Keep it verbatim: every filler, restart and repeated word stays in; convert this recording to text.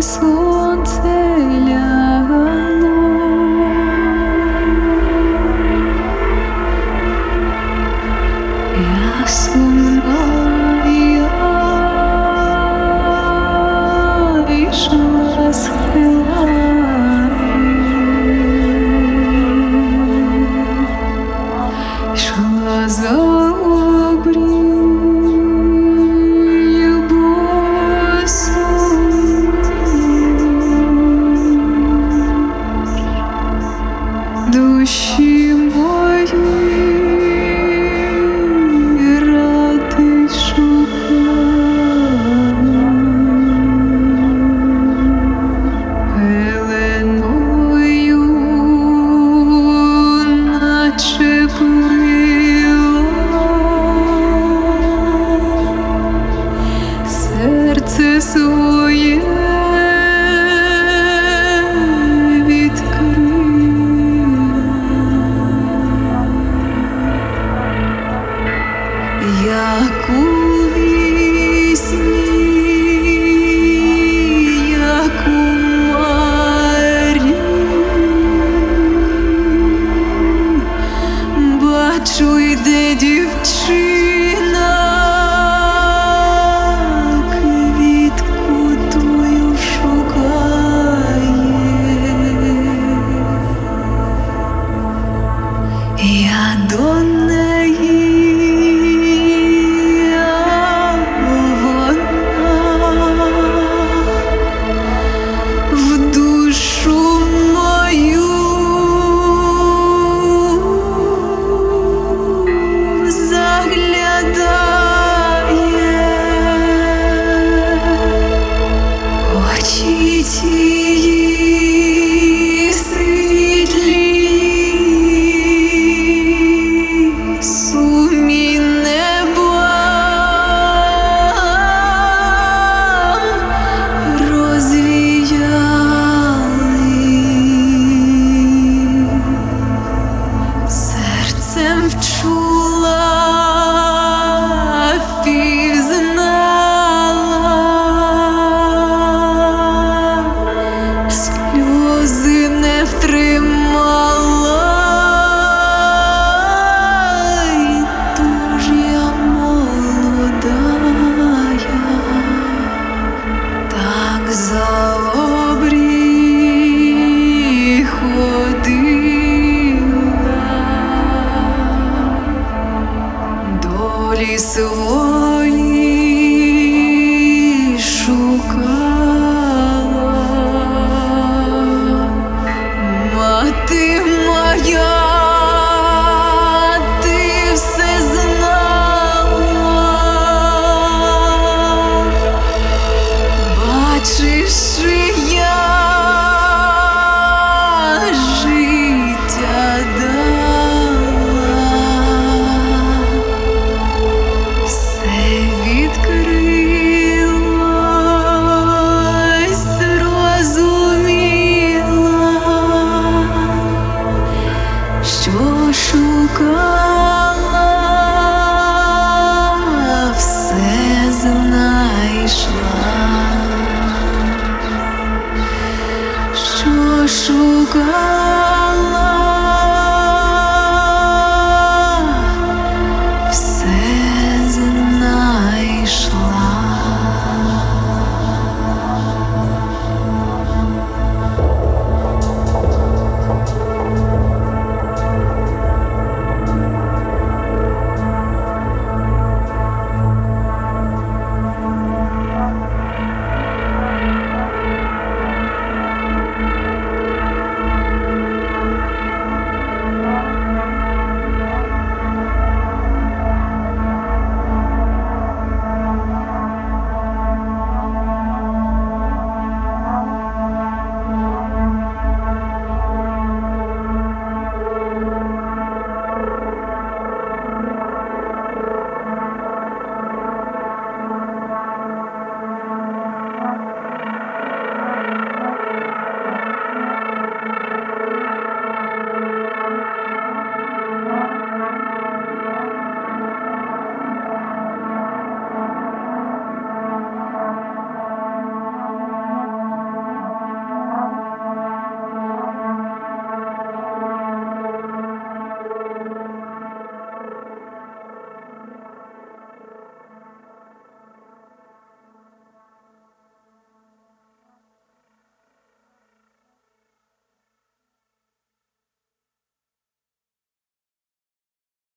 коли сонце лягло, я сумна, я йшла схилами, йшла за обрією босою, душі мої ради шукала, пеленою наче серце своє відкрила, як у вісні, як у марі, бачу, йде дівчина, я до неї, а вона в душу мою заглядає, очі тії світлі, сумі неба розвіяли, серцем вчула, впізнала, сльози не втримала. За обрій ходила, долі свої шукала, мати моя, ти все знала, бачиш, я життя дала, все відкрилось, зрозуміла, що шукала, все знайшла, що шукала.